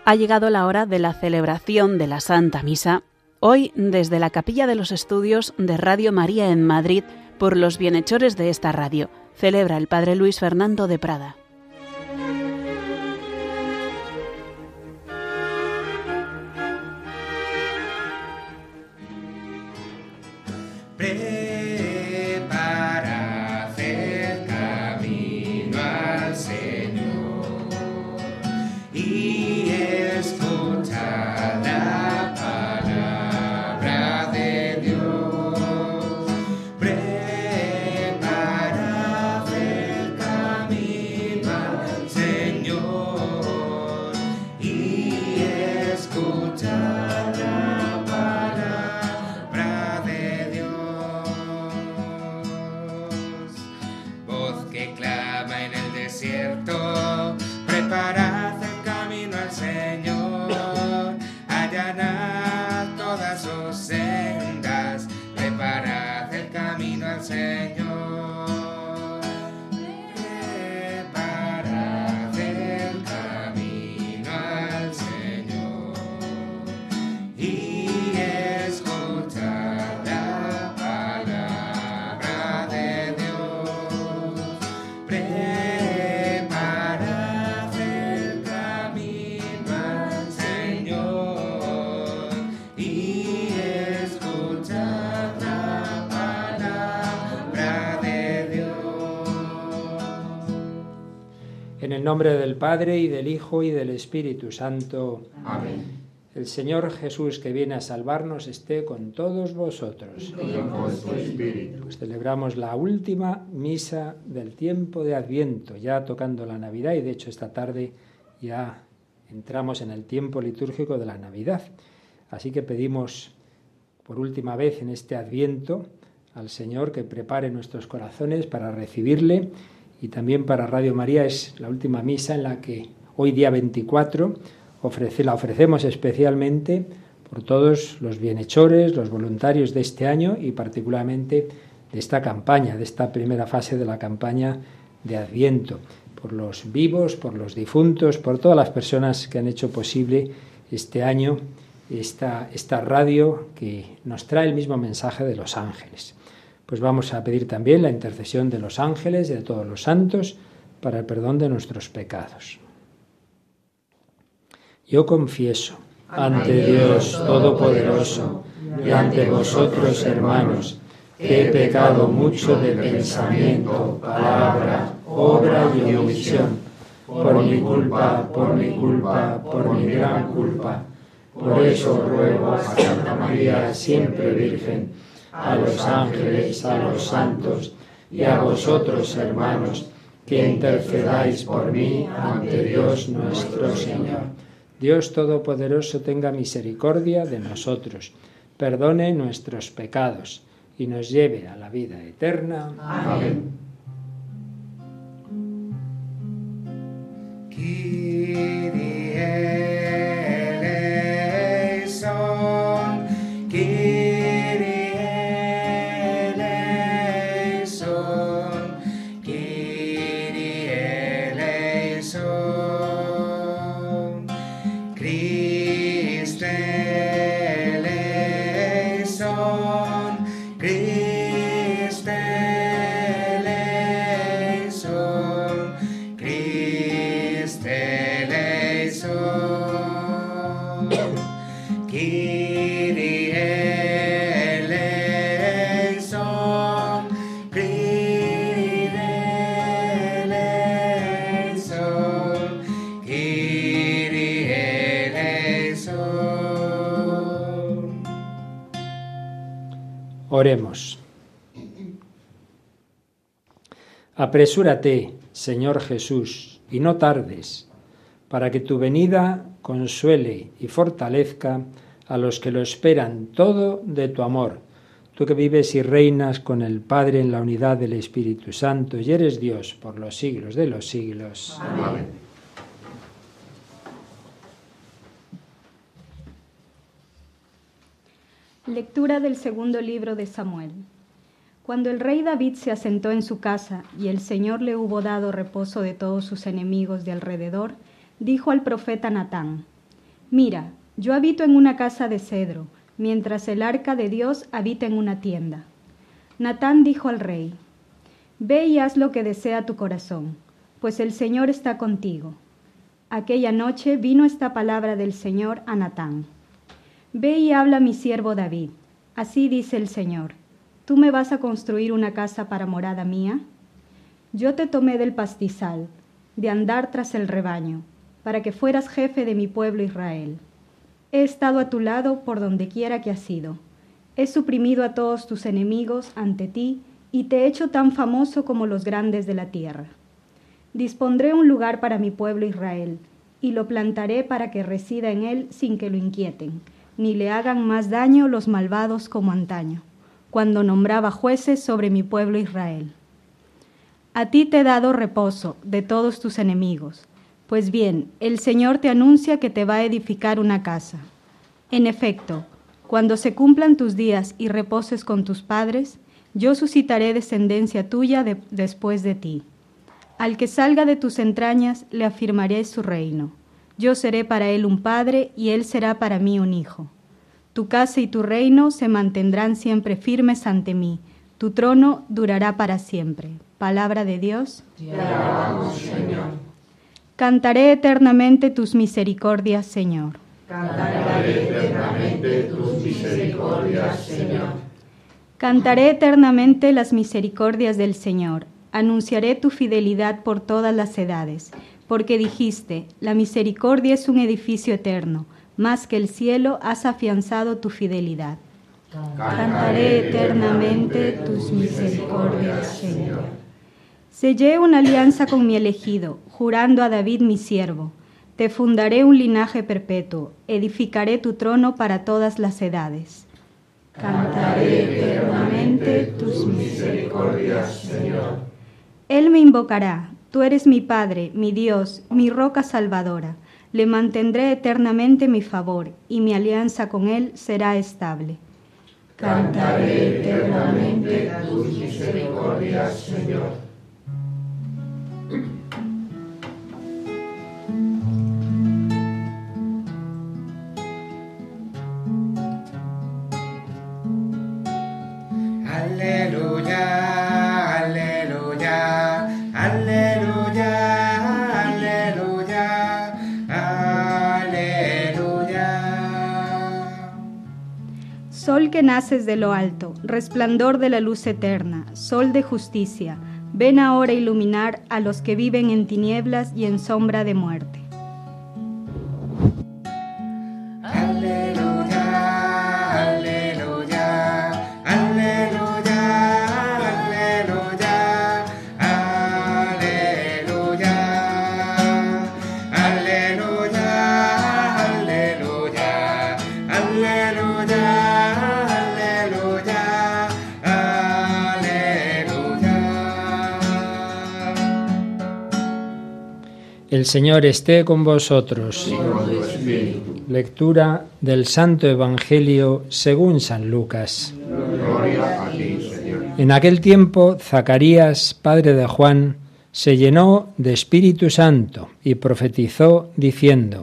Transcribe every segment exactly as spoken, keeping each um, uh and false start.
Ha llegado la hora de la celebración de la Santa Misa, hoy desde la Capilla de los Estudios de Radio María en Madrid, por los bienhechores de esta radio. Celebra el Padre Luis Fernando de Prada. En el nombre del Padre, y del Hijo, y del Espíritu Santo. Amén. El Señor Jesús, que viene a salvarnos, esté con todos vosotros. Y con tu espíritu. Pues celebramos la última misa del tiempo de Adviento, ya tocando la Navidad, y de hecho esta tarde ya entramos en el tiempo litúrgico de la Navidad. Así que pedimos por última vez en este Adviento al Señor que prepare nuestros corazones para recibirle. Y también para Radio María es la última misa en la que hoy día veinticuatro ofrece, la ofrecemos especialmente por todos los bienhechores, los voluntarios de este año y particularmente de esta campaña, de esta primera fase de la campaña de Adviento, por los vivos, por los difuntos, por todas las personas que han hecho posible este año esta, esta radio que nos trae el mismo mensaje de los ángeles. Pues vamos a pedir también la intercesión de los ángeles y de todos los santos para el perdón de nuestros pecados. Yo confieso ante Dios Todopoderoso y ante vosotros, hermanos, que he pecado mucho de pensamiento, palabra, obra y omisión, por mi culpa, por mi culpa, por mi gran culpa. Por eso ruego a Santa María, siempre Virgen, a los ángeles, a los santos y a vosotros, hermanos, que intercedáis por mí ante Dios nuestro Señor. Dios Todopoderoso tenga misericordia de nosotros, perdone nuestros pecados y nos lleve a la vida eterna. Amén. Oremos. Apresúrate, Señor Jesús, y no tardes, para que tu venida consuele y fortalezca a los que lo esperan todo de tu amor. Tú que vives y reinas con el Padre en la unidad del Espíritu Santo y eres Dios por los siglos de los siglos. Amén. Lectura del segundo libro de Samuel. Cuando el rey David se asentó en su casa y el Señor le hubo dado reposo de todos sus enemigos de alrededor, dijo al profeta Natán: Mira, yo habito en una casa de cedro, mientras el arca de Dios habita en una tienda. Natán dijo al rey: Ve y haz lo que desea tu corazón, pues el Señor está contigo. Aquella noche vino esta palabra del Señor a Natán: Ve y habla a mi siervo David. Así dice el Señor: ¿Tú me vas a construir una casa para morada mía? Yo te tomé del pastizal, de andar tras el rebaño, para que fueras jefe de mi pueblo Israel. He estado a tu lado por donde quiera que has ido. He suprimido a todos tus enemigos ante ti y te he hecho tan famoso como los grandes de la tierra. Dispondré un lugar para mi pueblo Israel, y lo plantaré para que resida en él sin que lo inquieten, ni le hagan más daño los malvados como antaño, cuando nombraba jueces sobre mi pueblo Israel. A ti te he dado reposo de todos tus enemigos. Pues bien, el Señor te anuncia que te va a edificar una casa. En efecto, cuando se cumplan tus días y reposes con tus padres, yo suscitaré descendencia tuya de, después de ti. Al que salga de tus entrañas le afirmaré su reino. Yo seré para él un padre y él será para mí un hijo. Tu casa y tu reino se mantendrán siempre firmes ante mí. Tu trono durará para siempre. Palabra de Dios. Te alabamos, Señor. Cantaré eternamente tus misericordias, Señor. Cantaré eternamente tus misericordias, Señor. Cantaré eternamente las misericordias del Señor. Anunciaré tu fidelidad por todas las edades, porque dijiste: la misericordia es un edificio eterno, más que el cielo has afianzado tu fidelidad. Cantaré eternamente tus misericordias, Señor. Sellé una alianza con mi elegido, jurando a David mi siervo. Te fundaré un linaje perpetuo, edificaré tu trono para todas las edades. Cantaré eternamente tus misericordias, Señor. Él me invocará: tú eres mi Padre, mi Dios, mi roca salvadora. Le mantendré eternamente mi favor, y mi alianza con él será estable. Cantaré eternamente tus misericordias, Señor. Aleluya, aleluya, aleluya, aleluya, aleluya. Sol que naces de lo alto, resplandor de la luz eterna, sol de justicia, ven ahora a iluminar a los que viven en tinieblas y en sombra de muerte. El Señor esté con vosotros. Y con tu espíritu. Lectura del Santo Evangelio según San Lucas. Gloria a ti, Señor. En aquel tiempo, Zacarías, padre de Juan, se llenó de Espíritu Santo y profetizó diciendo: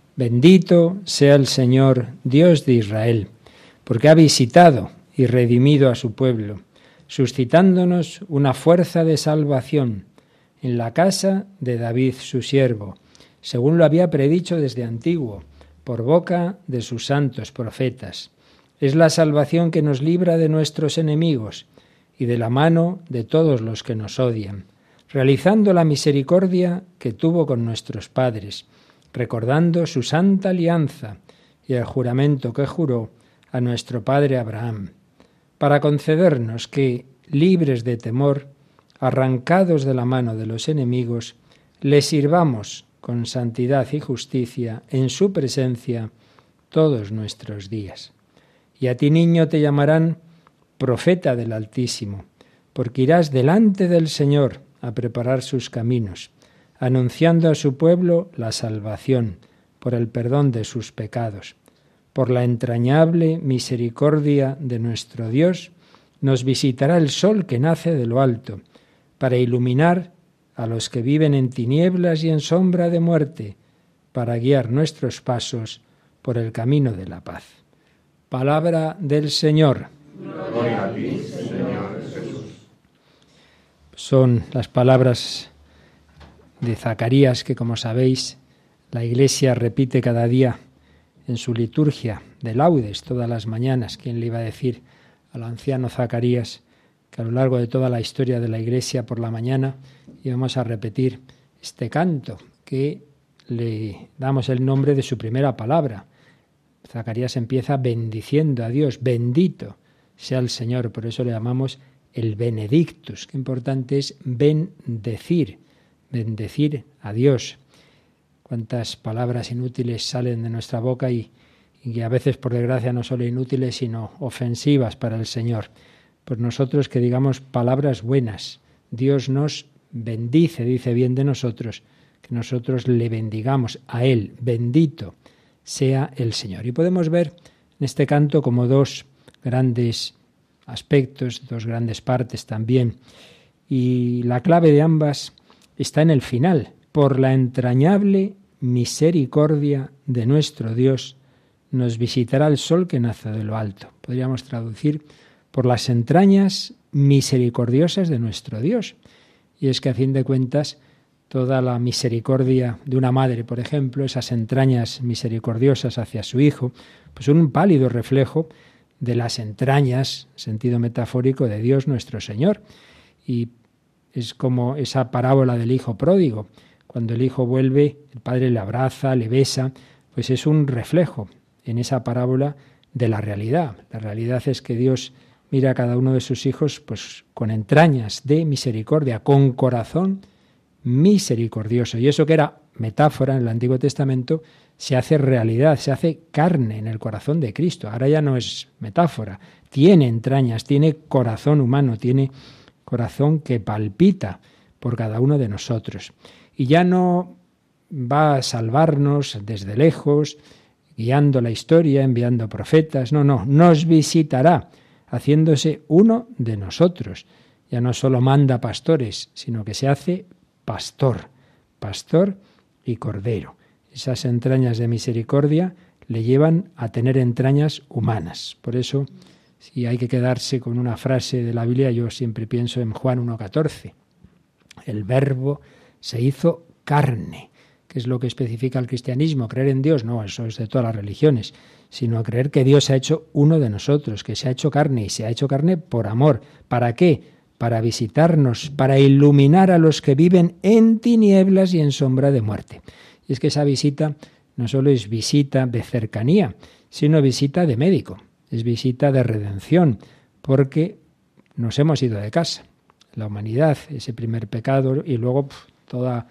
Bendito sea el Señor, Dios de Israel, porque ha visitado y redimido a su pueblo, suscitándonos una fuerza de salvación en la casa de David su siervo, según lo había predicho desde antiguo, por boca de sus santos profetas. Es la salvación que nos libra de nuestros enemigos y de la mano de todos los que nos odian, realizando la misericordia que tuvo con nuestros padres, recordando su santa alianza y el juramento que juró a nuestro padre Abraham, para concedernos que, libres de temor, arrancados de la mano de los enemigos, le sirvamos con santidad y justicia en su presencia todos nuestros días. Y a ti, niño, te llamarán profeta del Altísimo, porque irás delante del Señor a preparar sus caminos, anunciando a su pueblo la salvación por el perdón de sus pecados. Por la entrañable misericordia de nuestro Dios, nos visitará el sol que nace de lo alto, para iluminar a los que viven en tinieblas y en sombra de muerte, para guiar nuestros pasos por el camino de la paz. Palabra del Señor. Gloria a ti, Señor Jesús. Son las palabras de Zacarías que, como sabéis, la Iglesia repite cada día en su liturgia de laudes todas las mañanas. ¿Quién le iba a decir al anciano Zacarías que a lo largo de toda la historia de la Iglesia por la mañana íbamos a repetir este canto que le damos el nombre de su primera palabra? Zacarías empieza bendiciendo a Dios, bendito sea el Señor, por eso le llamamos el Benedictus. Qué importante es bendecir, bendecir a Dios. Cuántas palabras inútiles salen de nuestra boca y, y que a veces, por desgracia, no solo inútiles, sino ofensivas para el Señor. Pues nosotros que digamos palabras buenas. Dios nos bendice, dice bien de nosotros, que nosotros le bendigamos a Él. Bendito sea el Señor. Y podemos ver en este canto como dos grandes aspectos, dos grandes partes también. Y la clave de ambas está en el final. Por la entrañable misericordia de nuestro Dios, nos visitará el sol que nace de lo alto. Podríamos traducir por las entrañas misericordiosas de nuestro Dios. Y es que a fin de cuentas, toda la misericordia de una madre, por ejemplo, esas entrañas misericordiosas hacia su hijo, pues son un pálido reflejo de las entrañas, sentido metafórico, de Dios nuestro Señor. Y es como esa parábola del hijo pródigo. Cuando el hijo vuelve, el padre le abraza, le besa, pues es un reflejo en esa parábola de la realidad. La realidad es que Dios mira a cada uno de sus hijos pues con entrañas de misericordia, con corazón misericordioso. Y eso que era metáfora en el Antiguo Testamento se hace realidad, se hace carne en el corazón de Cristo. Ahora ya no es metáfora, tiene entrañas, tiene corazón humano, tiene corazón que palpita por cada uno de nosotros. Y ya no va a salvarnos desde lejos, guiando la historia, enviando profetas. No, no, nos visitará, haciéndose uno de nosotros. Ya no solo manda pastores, sino que se hace pastor, pastor y cordero. Esas entrañas de misericordia le llevan a tener entrañas humanas. Por eso, si hay que quedarse con una frase de la Biblia, yo siempre pienso en Juan uno catorce. El Verbo se hizo carne. ¿Qué es lo que especifica el cristianismo? ¿Creer en Dios? No, eso es de todas las religiones, sino creer que Dios se ha hecho uno de nosotros, que se ha hecho carne, y se ha hecho carne por amor. ¿Para qué? Para visitarnos, para iluminar a los que viven en tinieblas y en sombra de muerte. Y es que esa visita no solo es visita de cercanía, sino visita de médico, es visita de redención, porque nos hemos ido de casa. La humanidad, ese primer pecado, y luego pf, todo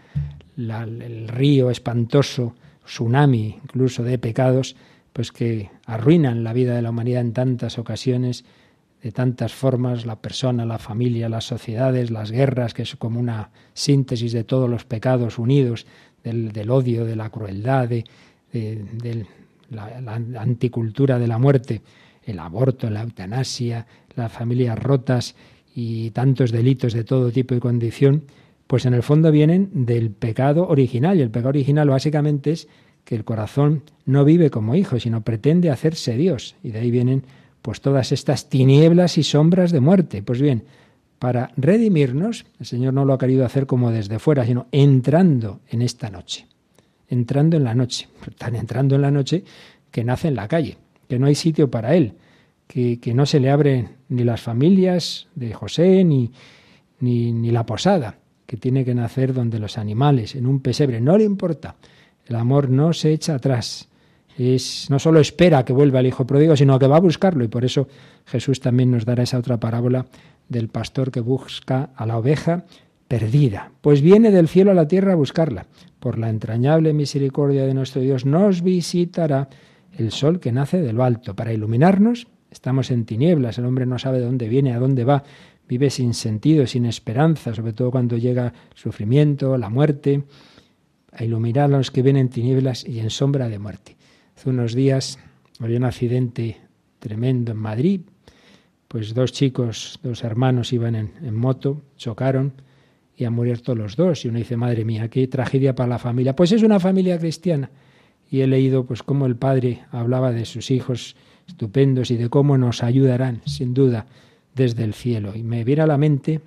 el río espantoso, tsunami incluso de pecados, pues que arruinan la vida de la humanidad en tantas ocasiones, de tantas formas, la persona, la familia, las sociedades, las guerras, que es como una síntesis de todos los pecados unidos, del, del odio, de la crueldad, de, de, de la, la anticultura de la muerte, el aborto, la eutanasia, las familias rotas y tantos delitos de todo tipo y condición, pues en el fondo vienen del pecado original. Y el pecado original básicamente es que el corazón no vive como hijo, sino pretende hacerse Dios. Y de ahí vienen pues todas estas tinieblas y sombras de muerte. Pues bien, para redimirnos, el Señor no lo ha querido hacer como desde fuera, sino entrando en esta noche. Entrando en la noche. Están entrando en la noche que nace en la calle, que no hay sitio para Él, que, que no se le abren ni las familias de José, ni, ni, ni la posada, que tiene que nacer donde los animales, en un pesebre. No le importa. El amor no se echa atrás. Es, no solo espera que vuelva el hijo pródigo, sino que va a buscarlo. Y por eso Jesús también nos dará esa otra parábola del pastor que busca a la oveja perdida. Pues viene del cielo a la tierra a buscarla. Por la entrañable misericordia de nuestro Dios nos visitará el sol que nace de lo alto. Para iluminarnos, estamos en tinieblas. El hombre no sabe de dónde viene, a dónde va. Vive sin sentido, sin esperanza, sobre todo cuando llega el sufrimiento, la muerte. A iluminar a los que vienen en tinieblas y en sombra de muerte. Hace unos días había un accidente tremendo en Madrid. Pues dos chicos, dos hermanos iban en, en moto, chocaron y han muerto los dos. Y uno dice, madre mía, qué tragedia para la familia. Pues es una familia cristiana. y he leído pues cómo el padre hablaba de sus hijos estupendos y de cómo nos ayudarán, sin duda, desde el cielo. Y me viene a la mente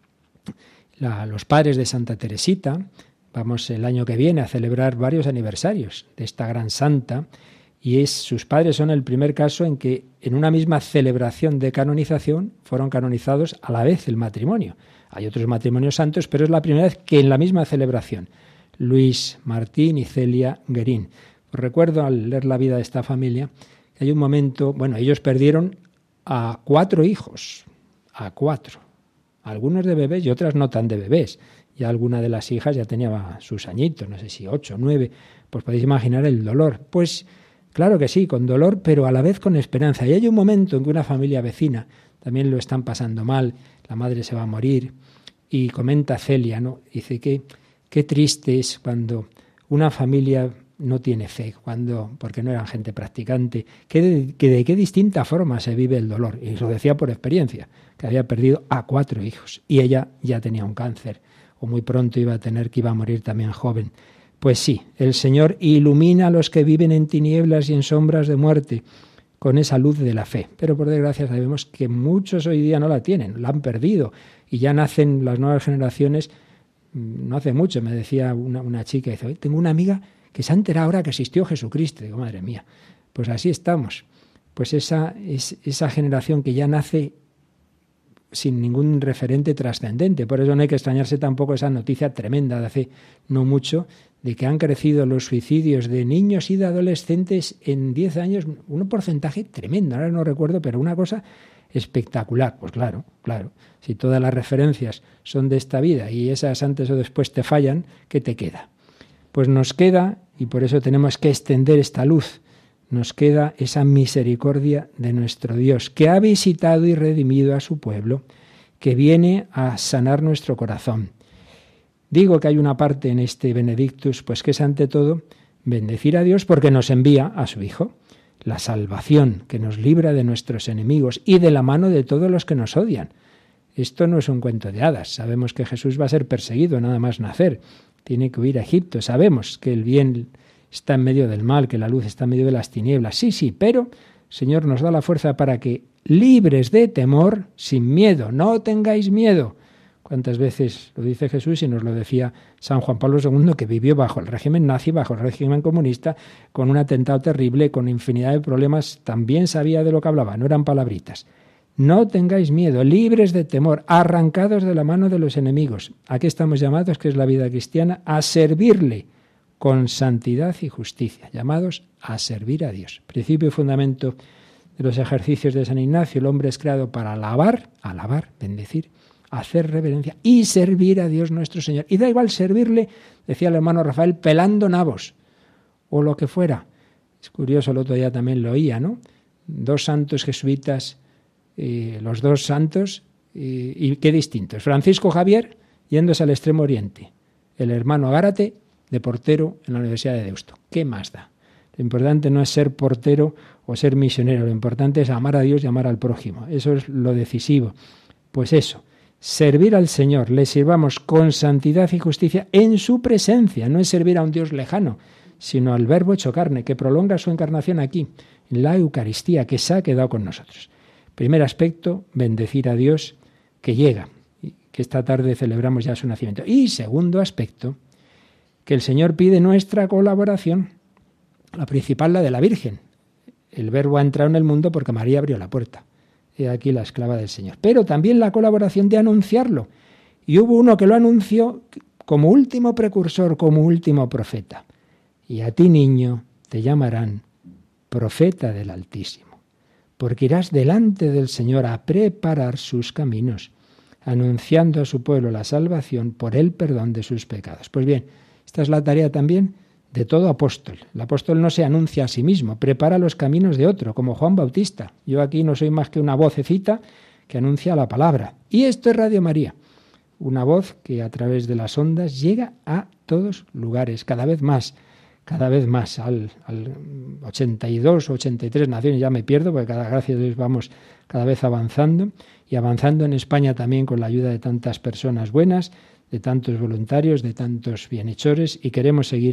la, los padres de Santa Teresita. Vamos el año que viene a celebrar varios aniversarios de esta gran santa, y es, sus padres son el primer caso en que en una misma celebración de canonización fueron canonizados a la vez el matrimonio. Hay otros matrimonios santos, pero es la primera vez que en la misma celebración, Luis Martín y Celia Guerín. Os recuerdo al leer la vida de esta familia que hay un momento, bueno, ellos perdieron a cuatro hijos, a cuatro, algunos de bebés y otras no tan de bebés. Ya alguna de las hijas ya tenía sus añitos, no sé si ocho, nueve, pues podéis imaginar el dolor. Pues claro que sí, con dolor, pero a la vez con esperanza. Y hay un momento en que una familia vecina también lo están pasando mal, la madre se va a morir, y comenta Celia, ¿no? Dice que qué triste es cuando una familia no tiene fe, cuando, porque no eran gente practicante, que de, que de qué distinta forma se vive el dolor. Y lo decía por experiencia, que había perdido a cuatro hijos, y ella ya tenía un cáncer, o muy pronto iba a tener, que iba a morir también joven. Pues sí, el Señor ilumina a los que viven en tinieblas y en sombras de muerte con esa luz de la fe. Pero por desgracia sabemos que muchos hoy día no la tienen, la han perdido, y ya nacen las nuevas generaciones. No hace mucho me decía una, una chica, dice, oye, tengo una amiga que se ha enterado ahora que existió Jesucristo. Digo, madre mía, pues así estamos. Pues esa, es, esa generación que ya nace sin ningún referente trascendente. Por eso no hay que extrañarse tampoco esa noticia tremenda de hace no mucho, de que han crecido los suicidios de niños y de adolescentes en diez años, un porcentaje tremendo, ahora no recuerdo, pero una cosa espectacular. Pues claro, claro, si todas las referencias son de esta vida y esas antes o después te fallan, ¿qué te queda? Pues nos queda, y por eso tenemos que extender esta luz, nos queda esa misericordia de nuestro Dios, que ha visitado y redimido a su pueblo, que viene a sanar nuestro corazón. Digo que hay una parte en este Benedictus, pues que es ante todo bendecir a Dios porque nos envía a su Hijo, la salvación que nos libra de nuestros enemigos y de la mano de todos los que nos odian. Esto no es un cuento de hadas, sabemos que Jesús va a ser perseguido nada más nacer, tiene que huir a Egipto, sabemos que el bien está en medio del mal, que la luz está en medio de las tinieblas. Sí, sí, pero el Señor nos da la fuerza para que, libres de temor, sin miedo, no tengáis miedo. ¿Cuántas veces lo dice Jesús y nos lo decía San Juan Pablo segundo, que vivió bajo el régimen nazi, bajo el régimen comunista, con un atentado terrible, con infinidad de problemas? También sabía de lo que hablaba, no eran palabritas. No tengáis miedo, libres de temor, arrancados de la mano de los enemigos. ¿A qué estamos llamados, que es la vida cristiana? A servirle con santidad y justicia, llamados a servir a Dios. Principio y fundamento de los ejercicios de San Ignacio: el hombre es creado para alabar, alabar, bendecir, hacer reverencia y servir a Dios nuestro Señor. Y da igual servirle, decía el hermano Rafael, pelando nabos o lo que fuera. Es curioso, el otro día también lo oía, ¿no? Dos santos jesuitas, eh, los dos santos, eh, y qué distintos. Francisco Javier yéndose al Extremo Oriente, el hermano Gárate de portero en la Universidad de Deusto. ¿Qué más da? Lo importante no es ser portero o ser misionero, lo importante es amar a Dios y amar al prójimo. Eso es lo decisivo. Pues eso, servir al Señor, le sirvamos con santidad y justicia en su presencia. No es servir a un Dios lejano, sino al Verbo hecho carne, que prolonga su encarnación aquí, en la Eucaristía, que se ha quedado con nosotros. Primer aspecto, bendecir a Dios, que llega, que esta tarde celebramos ya su nacimiento. Y segundo aspecto, que el Señor pide nuestra colaboración, la principal, la de la Virgen. El Verbo ha entrado en el mundo porque María abrió la puerta. He aquí la esclava del Señor. Pero también la colaboración de anunciarlo. Y hubo uno que lo anunció como último precursor, como último profeta. Y a ti, niño, te llamarán profeta del Altísimo, porque irás delante del Señor a preparar sus caminos, anunciando a su pueblo la salvación por el perdón de sus pecados. Pues bien, esta es la tarea también de todo apóstol. El apóstol no se anuncia a sí mismo, prepara los caminos de otro, como Juan Bautista. Yo aquí no soy más que una vocecita que anuncia la palabra. Y esto es Radio María, una voz que a través de las ondas llega a todos lugares, cada vez más, cada vez más, al, al ochenta y dos, ochenta y tres naciones, ya me pierdo, porque cada, gracias a Dios vamos cada vez avanzando, y avanzando en España también con la ayuda de tantas personas buenas, de tantos voluntarios, de tantos bienhechores, y queremos seguir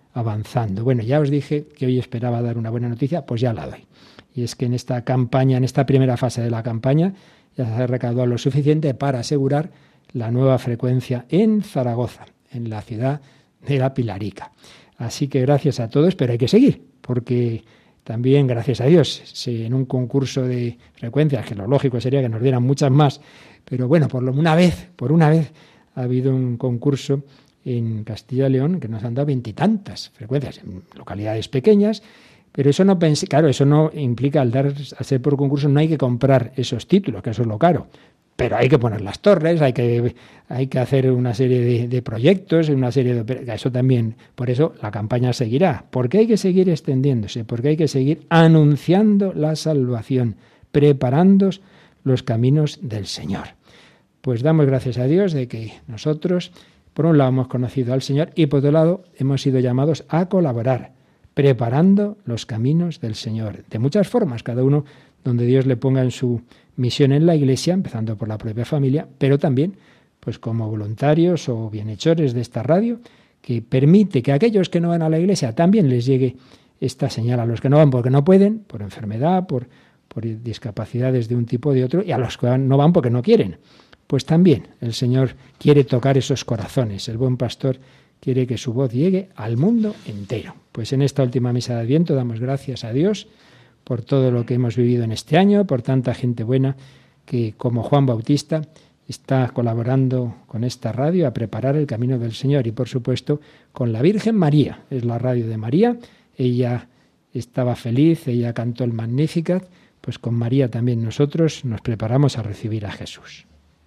avanzando. Bueno, ya os dije que hoy esperaba dar una buena noticia, pues ya la doy. Y es que en esta campaña, en esta primera fase de la campaña, ya se ha recaudado lo suficiente para asegurar la nueva frecuencia en Zaragoza, en la ciudad de La Pilarica. Así que gracias a todos, pero hay que seguir, porque también, gracias a Dios, si en un concurso de frecuencias, que lo lógico sería que nos dieran muchas más, pero bueno, por lo, una vez, por una vez ha habido un concurso en Castilla y León que nos han dado veintitantas frecuencias, en localidades pequeñas, pero eso no pensé, claro, eso no implica al dar, al ser por concurso, no hay que comprar esos títulos, que eso es lo caro. Pero hay que poner las torres, hay que, hay que hacer una serie de, de proyectos, una serie de... Eso también, por eso la campaña seguirá. Porque hay que seguir extendiéndose, porque hay que seguir anunciando la salvación, preparando los caminos del Señor. Pues damos gracias a Dios de que nosotros, por un lado, hemos conocido al Señor y por otro lado, hemos sido llamados a colaborar, preparando los caminos del Señor. De muchas formas, cada uno donde Dios le ponga en su misión en la Iglesia, empezando por la propia familia, pero también pues como voluntarios o bienhechores de esta radio, que permite que aquellos que no van a la Iglesia también les llegue esta señal a los que no van porque no pueden, por enfermedad, por, por discapacidades de un tipo o de otro, y a los que no van porque no quieren. Pues también el Señor quiere tocar esos corazones. El buen pastor quiere que su voz llegue al mundo entero. Pues en esta última misa de Adviento damos gracias a Dios por todo lo que hemos vivido en este año, por tanta gente buena que, como Juan Bautista, está colaborando con esta radio a preparar el camino del Señor. Y, por supuesto, con la Virgen María. Es la radio de María. Ella estaba feliz, ella cantó el Magnificat. Pues con María también nosotros nos preparamos a recibir a Jesús.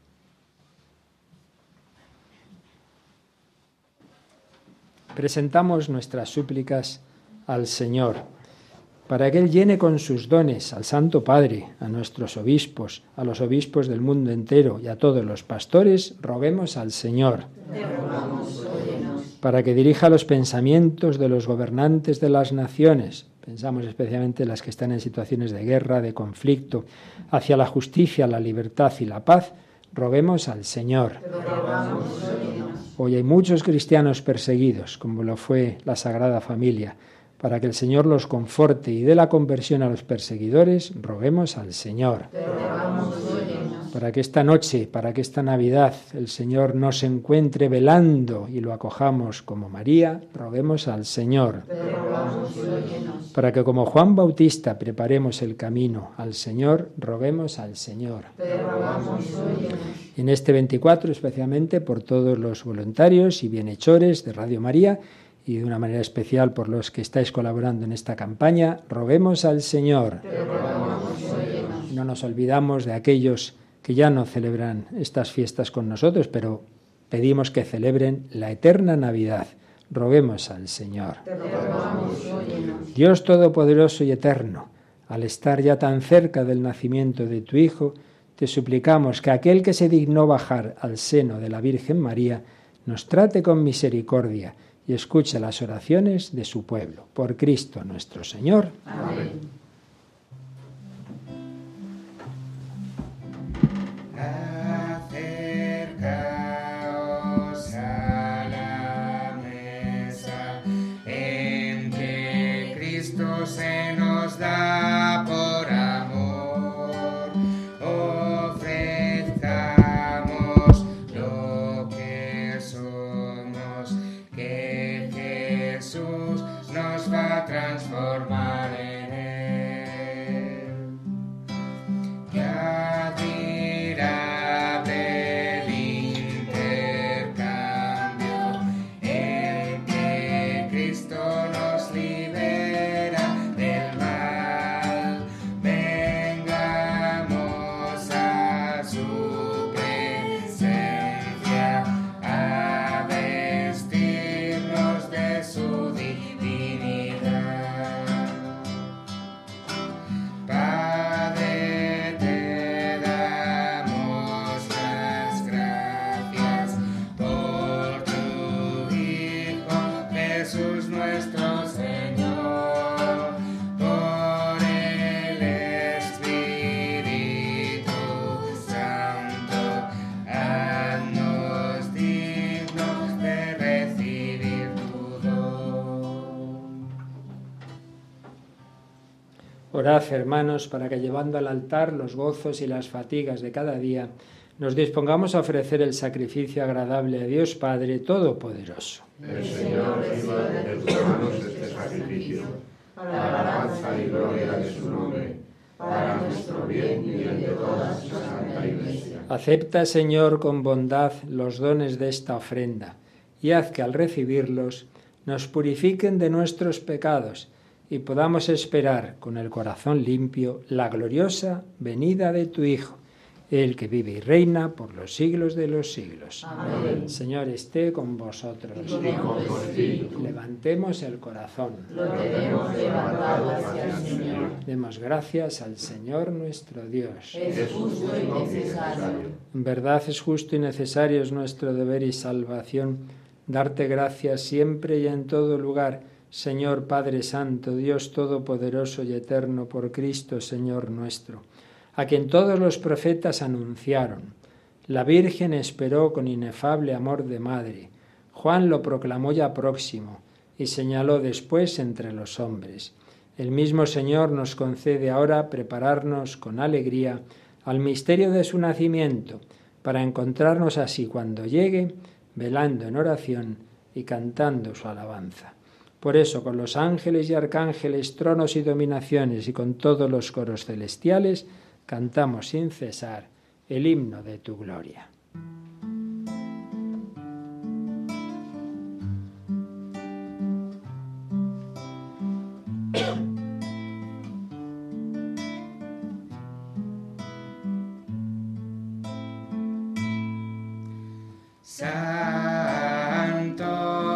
Presentamos nuestras súplicas al Señor, para que Él llene con sus dones al Santo Padre, a nuestros obispos, a los obispos del mundo entero y a todos los pastores, roguemos al Señor. Para que dirija los pensamientos de los gobernantes de las naciones, pensamos especialmente en las que están en situaciones de guerra, de conflicto, hacia la justicia, la libertad y la paz, roguemos al Señor. Hoy hay muchos cristianos perseguidos, como lo fue la Sagrada Familia. Para que el Señor los conforte y dé la conversión a los perseguidores, roguemos al Señor. Para que esta noche, para que esta Navidad, el Señor nos encuentre velando y lo acojamos como María, roguemos al Señor. Para que como Juan Bautista preparemos el camino al Señor, roguemos al Señor. En este veinticuatro, especialmente por todos los voluntarios y bienhechores de Radio María, y de una manera especial por los que estáis colaborando en esta campaña, roguemos al Señor. No nos olvidamos de aquellos que ya no celebran estas fiestas con nosotros, pero pedimos que celebren la eterna Navidad. Roguemos al Señor. Dios Todopoderoso y Eterno, al estar ya tan cerca del nacimiento de tu Hijo, te suplicamos que aquel que se dignó bajar al seno de la Virgen María nos trate con misericordia y escuche las oraciones de su pueblo. Por Cristo nuestro Señor. Amén. Acercaos a la mesa en que Cristo se nos da por amor. Ofrezcamos lo que somos, que Jesús nos va a transformar en él. Orad, hermanos, para que llevando al altar los gozos y las fatigas de cada día, nos dispongamos a ofrecer el sacrificio agradable a Dios Padre Todopoderoso. El Señor reciba de tus manos este sacrificio, para la alabanza y gloria de su nombre, para nuestro bien y el de toda su santa Iglesia. Acepta, Señor, con bondad los dones de esta ofrenda, y haz que al recibirlos nos purifiquen de nuestros pecados y podamos esperar con el corazón limpio la gloriosa venida de tu Hijo, el que vive y reina por los siglos de los siglos. Amén. Señor, esté con vosotros. Y con tu espíritu. Levantemos el corazón. Lo tenemos levantado hacia el Señor. Demos gracias al Señor nuestro Dios. Es justo y necesario. En verdad es justo y necesario, es nuestro deber y salvación, darte gracias siempre y en todo lugar, Señor Padre Santo, Dios Todopoderoso y Eterno, por Cristo, Señor nuestro, a quien todos los profetas anunciaron. La Virgen esperó con inefable amor de madre. Juan lo proclamó ya próximo y señaló después entre los hombres. El mismo Señor nos concede ahora prepararnos con alegría al misterio de su nacimiento, para encontrarnos así cuando llegue, velando en oración y cantando su alabanza. Por eso, con los ángeles y arcángeles, tronos y dominaciones y con todos los coros celestiales, cantamos sin cesar el himno de tu gloria. Santo,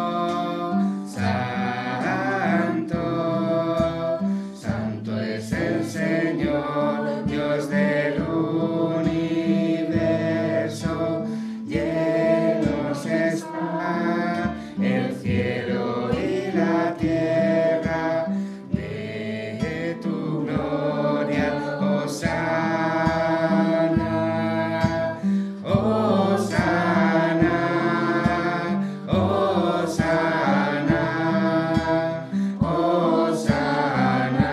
santo, santo es el Señor, Dios del universo. Llenos está el cielo y la tierra de tu gloria. Hosana, Hosana, Hosana, Hosana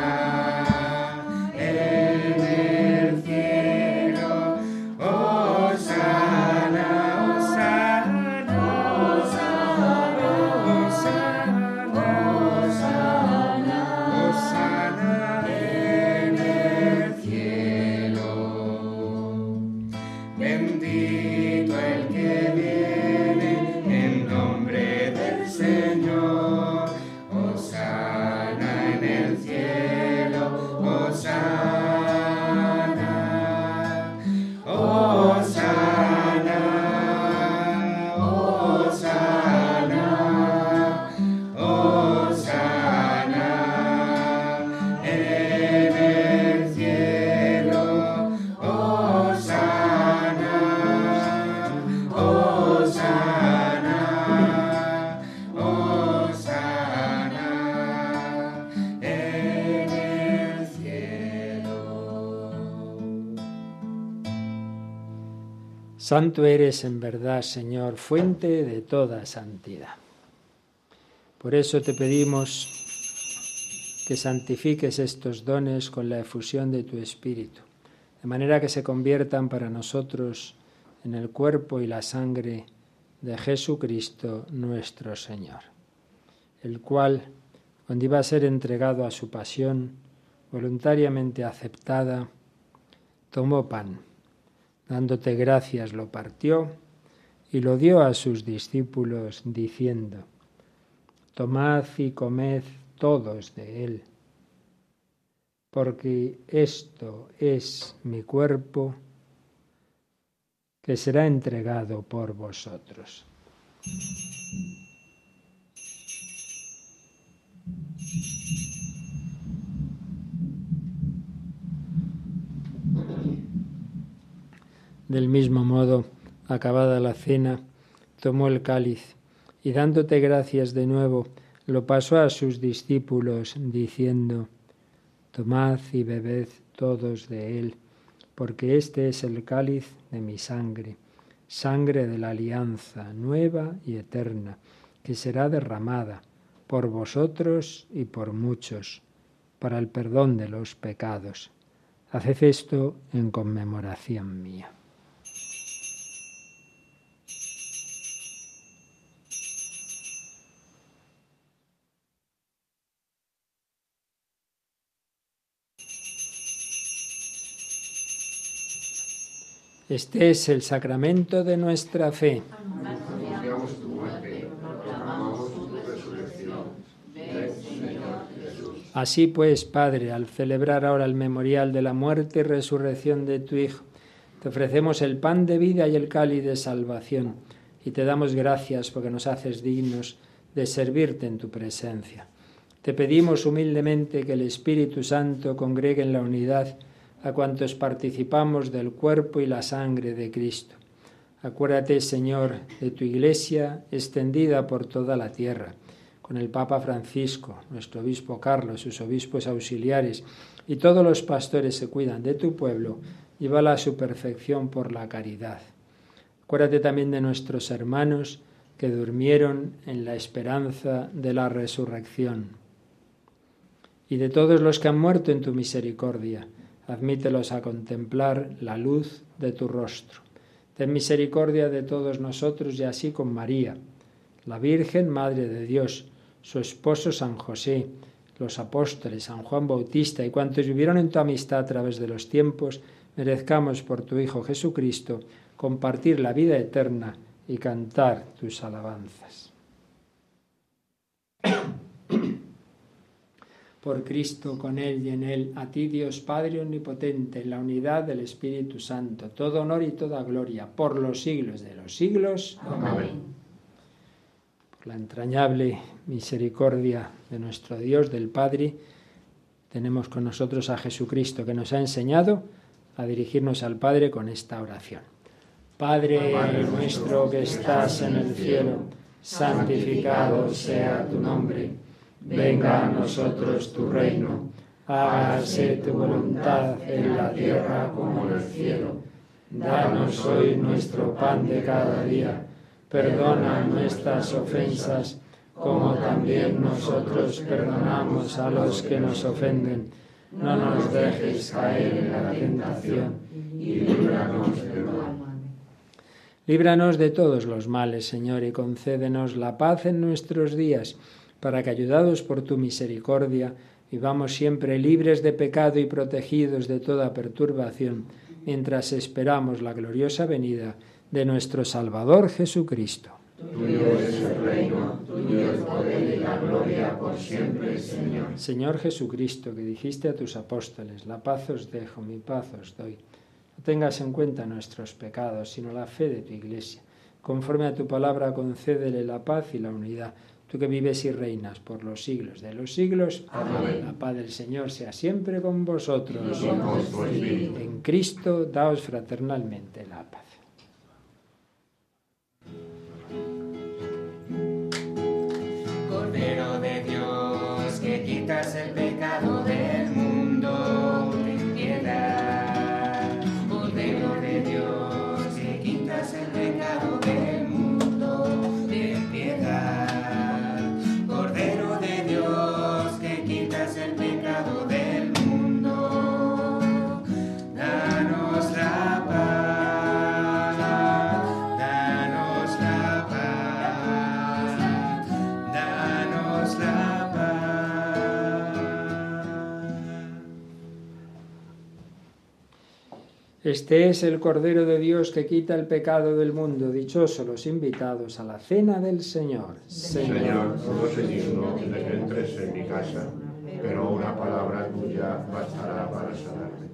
en el cielo. Hosana, Hosana, Hosana, Hosana, Hosana en el cielo. Bendito el que viene en nombre del Señor. Hosana en el cielo. Hosana, Hosana, Hosana, Hosana en el cielo. Hosana, Hosana, Hosana en el cielo. Santo eres en verdad, Señor, fuente de toda santidad. Por eso te pedimos que santifiques estos dones con la efusión de tu Espíritu, de manera que se conviertan para nosotros en el cuerpo y la sangre de Jesucristo nuestro Señor, el cual, cuando iba a ser entregado a su pasión, voluntariamente aceptada, tomó pan, dándote gracias lo partió y lo dio a sus discípulos, diciendo: tomad y comed todos de él, porque esto es mi cuerpo que será entregado por vosotros. Del mismo modo, acabada la cena, tomó el cáliz y dándote gracias de nuevo, lo pasó a sus discípulos, diciendo: tomad y bebed todos de él, porque este es el cáliz de mi sangre, sangre de la alianza nueva y eterna, que será derramada por vosotros y por muchos, para el perdón de los pecados. Haced esto en conmemoración mía. Este es el sacramento de nuestra fe. Anunciamos tu muerte, proclamamos tu resurrección. Ven, Señor Jesús. Así pues, Padre, al celebrar ahora el memorial de la muerte y resurrección de tu Hijo, te ofrecemos el pan de vida y el cáliz de salvación, y te damos gracias porque nos haces dignos de servirte en tu presencia. Te pedimos humildemente que el Espíritu Santo congregue en la unidad a cuantos participamos del cuerpo y la sangre de Cristo. Acuérdate, Señor, de tu Iglesia extendida por toda la tierra, con el Papa Francisco, nuestro obispo Carlos, sus obispos auxiliares y todos los pastores que cuidan de tu pueblo, llévala a su perfección por la caridad. Acuérdate también de nuestros hermanos que durmieron en la esperanza de la resurrección y de todos los que han muerto en tu misericordia. Admítelos a contemplar la luz de tu rostro. Ten misericordia de todos nosotros y así con María, la Virgen Madre de Dios, su esposo San José, los apóstoles, San Juan Bautista y cuantos vivieron en tu amistad a través de los tiempos, merezcamos por tu Hijo Jesucristo compartir la vida eterna y cantar tus alabanzas. Por Cristo, con Él y en Él, a ti Dios Padre Omnipotente, en la unidad del Espíritu Santo, todo honor y toda gloria, por los siglos de los siglos. Amén. Por la entrañable misericordia de nuestro Dios, del Padre, tenemos con nosotros a Jesucristo, que nos ha enseñado a dirigirnos al Padre con esta oración. Padre, Padre nuestro que estás en el cielo, santificado sea tu nombre. Venga a nosotros tu reino, hágase tu voluntad en la tierra como en el cielo. Danos hoy nuestro pan de cada día, perdona nuestras ofensas, como también nosotros perdonamos a los que nos ofenden. No nos dejes caer en la tentación y líbranos del mal. Líbranos de todos los males, Señor, y concédenos la paz en nuestros días, para que, ayudados por tu misericordia, vivamos siempre libres de pecado y protegidos de toda perturbación, mientras esperamos la gloriosa venida de nuestro Salvador Jesucristo. Tuyo es el reino, tuyo el poder y la gloria por siempre, Señor. Señor Jesucristo, que dijiste a tus apóstoles, la paz os dejo, mi paz os doy. No tengas en cuenta nuestros pecados, sino la fe de tu Iglesia. Conforme a tu palabra, concédele la paz y la unidad. Tú que vives y reinas por los siglos de los siglos. Amén. La paz del Señor sea siempre con vosotros. Y con tu espíritu. En Cristo, daos fraternalmente la paz. Cordero de Dios, que quitas el pecado del mundo, ten piedad. Cordero de Dios, que quitas el pecado del mundo, ten piedad. Cordero de Dios, que quitas el pecado del mundo, danos la paz, danos la paz, danos la paz. Este es el Cordero de Dios que quita el pecado del mundo. Dichosos los invitados a la cena del Señor. Señor, no soy digno de que entres en mi casa, pero una palabra tuya bastará para sanarme.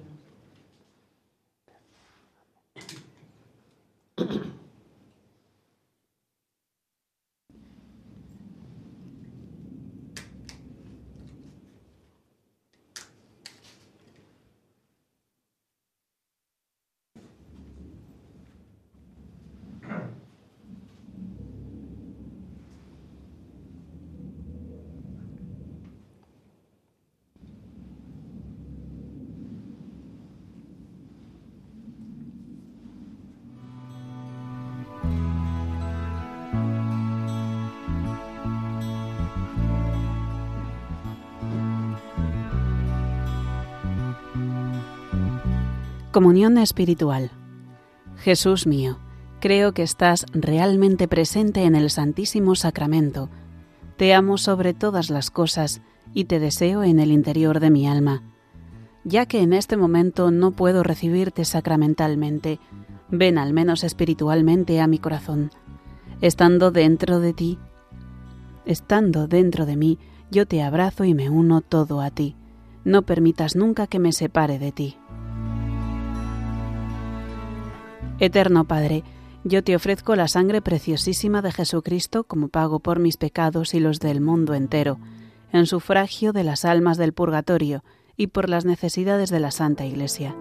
Comunión espiritual. Jesús mío, creo que estás realmente presente en el Santísimo Sacramento. Te amo sobre todas las cosas y te deseo en el interior de mi alma. Ya que en este momento no puedo recibirte sacramentalmente, ven al menos espiritualmente a mi corazón. Estando dentro de ti, estando dentro de mí, yo te abrazo y me uno todo a ti. No permitas nunca que me separe de ti. Eterno Padre, yo te ofrezco la sangre preciosísima de Jesucristo como pago por mis pecados y los del mundo entero, en sufragio de las almas del purgatorio y por las necesidades de la Santa Iglesia.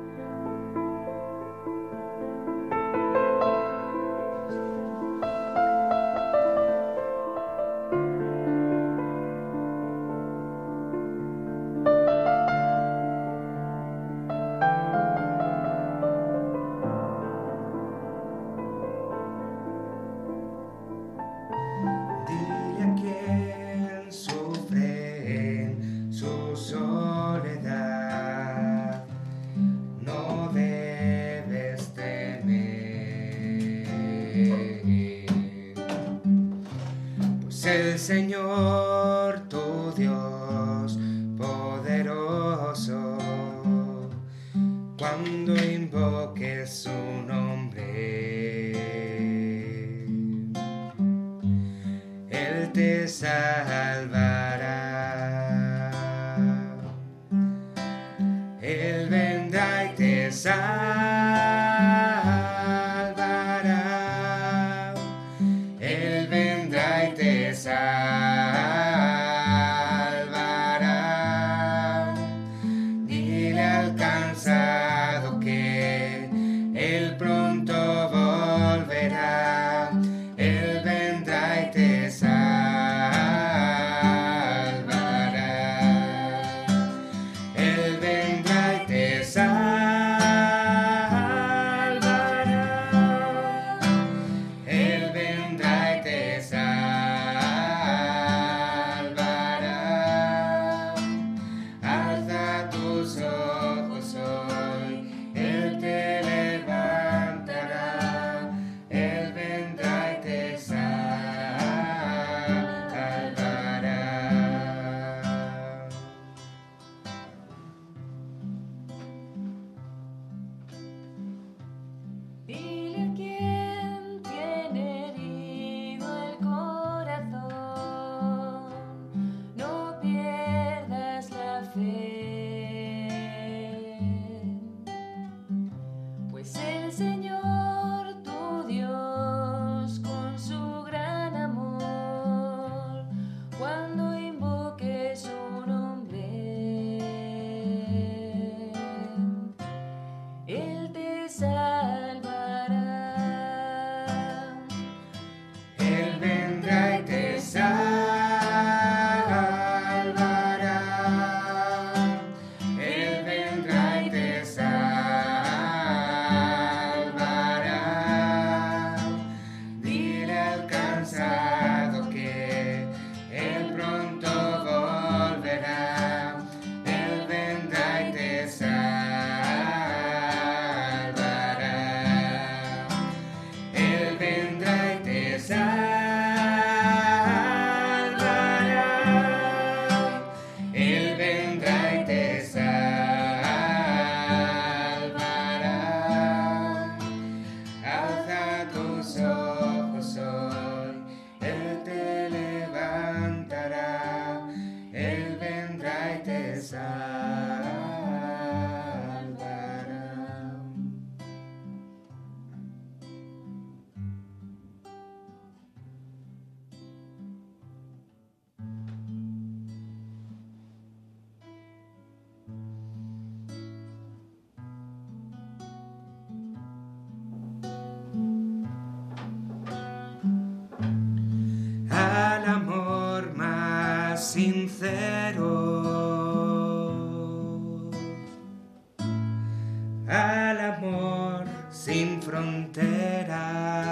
El Señor tu Dios poderoso, cuando invoques su nombre, Él te salvará. Él vendrá y te salvará. Él vendrá y te salvará. Dile al cansado que Él pronto volverá. Él vendrá y te salvará. Él vendrá y te salvará. Él vendrá y te salvará. Alza tus ojos hoy, Él te levantará. Él vendrá y te salvará. Dile a quien tiene herido el corazón, no pierdas la fe, pues el Señor tu Dios con su gran amor, cuando invoques su nombre, Él te salvará. Él vendrá y te salvará. Él vendrá y te salvará. Dile al cansado que Él pronto volverá. Él vendrá y te salvará. Él vendrá y te salvará. Él vendrá y te salvará. Alza tus ojos hoy, Él te levantará. Él vendrá y te salvará. Al amor más sincero, al amor sin fronteras,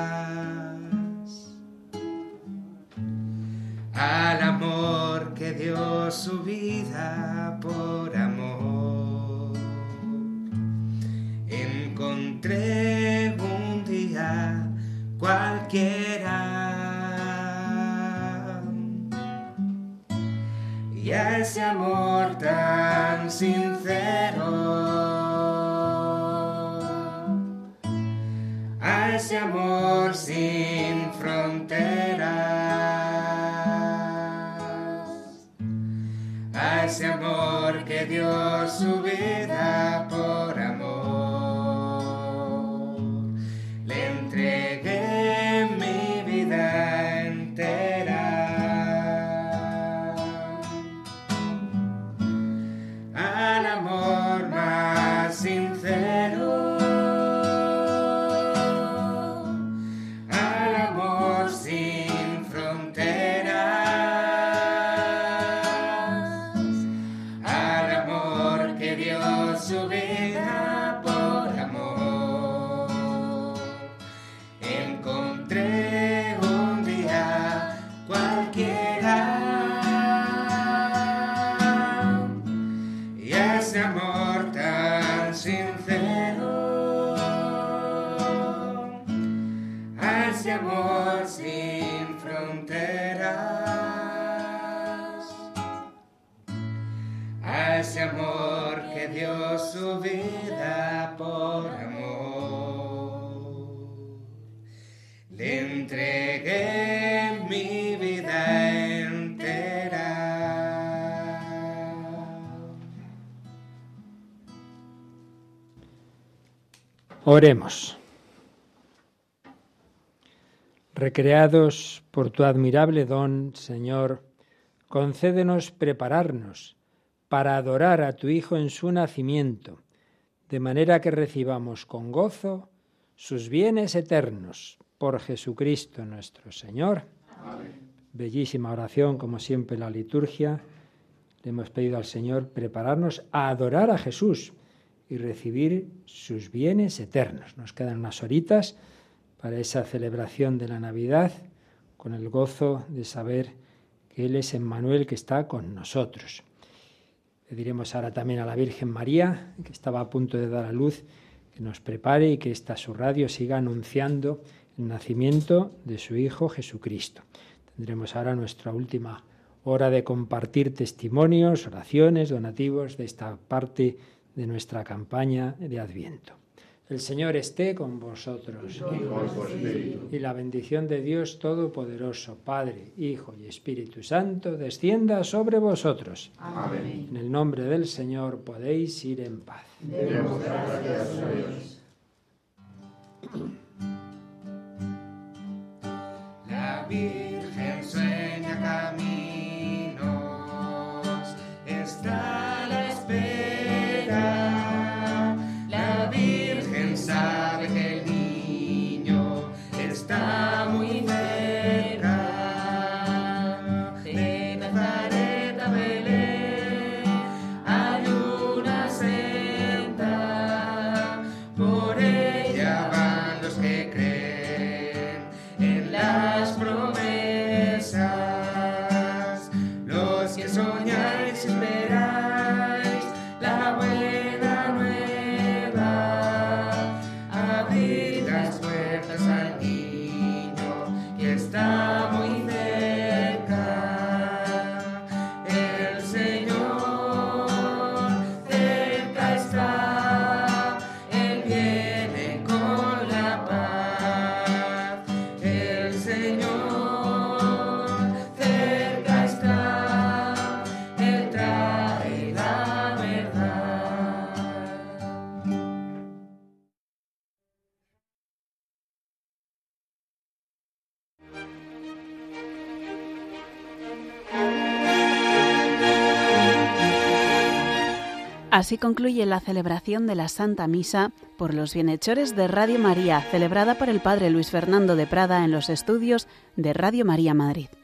al amor que dio su vida por amor, en cualquiera. Y a ese amor tan sincero, a ese amor sin fronteras, a ese amor que dio su vida por amor, le entregué mi vida entera. Al amor más sincero, al amor sin fronteras, al amor que dio su vida por amor, encontré un día cualquiera. Y ese amor tan sincero, a ese amor sin fronteras, a ese amor que dio su vida por amor, le entregué mi vida entera. Oremos. Recreados por tu admirable don, Señor, concédenos prepararnos para adorar a tu Hijo en su nacimiento, de manera que recibamos con gozo sus bienes eternos. Por Jesucristo nuestro Señor. Amén. Bellísima oración, como siempre, la liturgia. Le hemos pedido al Señor prepararnos a adorar a Jesús y recibir sus bienes eternos. Nos quedan unas horitas para esa celebración de la Navidad, con el gozo de saber que Él es Emmanuel, que está con nosotros. Le diremos ahora también a la Virgen María, que estaba a punto de dar a luz, que nos prepare y que esta su radio siga anunciando el nacimiento de su Hijo Jesucristo. Tendremos ahora nuestra última hora de compartir testimonios, oraciones, donativos de esta parte de nuestra campaña de Adviento. El Señor esté con vosotros. Y la bendición de Dios Todopoderoso, Padre, Hijo y Espíritu Santo, descienda sobre vosotros. Amén. En el nombre del Señor podéis ir en paz. Demos gracias a Dios. La Virgen sueña caminos, está a la espera. La Virgen sabe que el niño está muy cerca. De Nazaret a Belén hay una senda, por ella van los que creen en las promesas, los que soñáis y esperáis la buena nueva. Abrid las puertas al niño que está muy cerca. El Señor cerca está, Él viene con la paz. El Señor cerca está, Él trae la verdad. Así concluye la celebración de la Santa Misa por los bienhechores de Radio María, celebrada por el Padre Luis Fernando de Prada en los estudios de Radio María Madrid.